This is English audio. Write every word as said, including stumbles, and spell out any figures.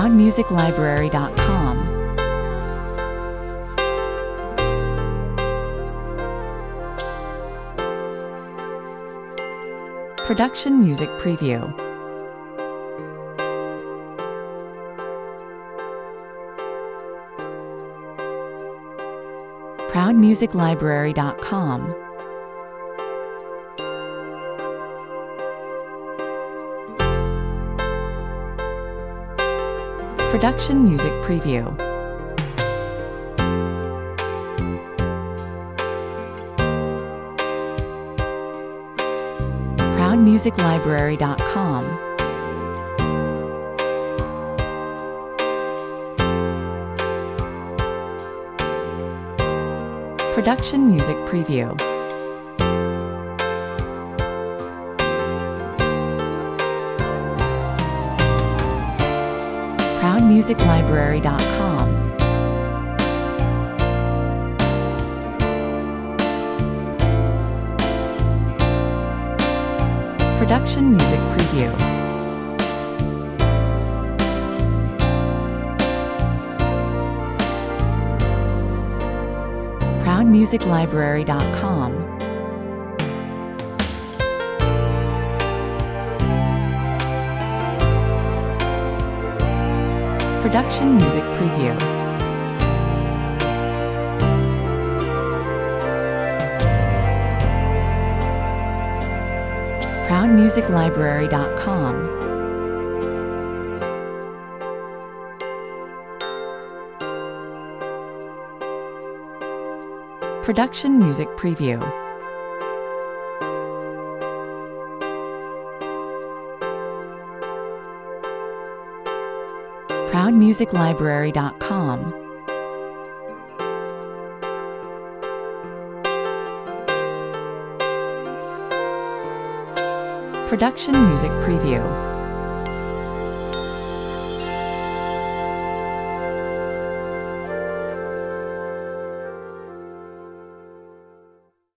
proud music library dot com. Production Music Preview. proud music library dot com. Production Music Preview. proud music library dot com. Production Music Preview. proud music library dot com. Production Music Preview. proud music library dot com. Production Music Preview. proud music library dot com. Production Music Preview. proud music library dot com. Production Music Preview.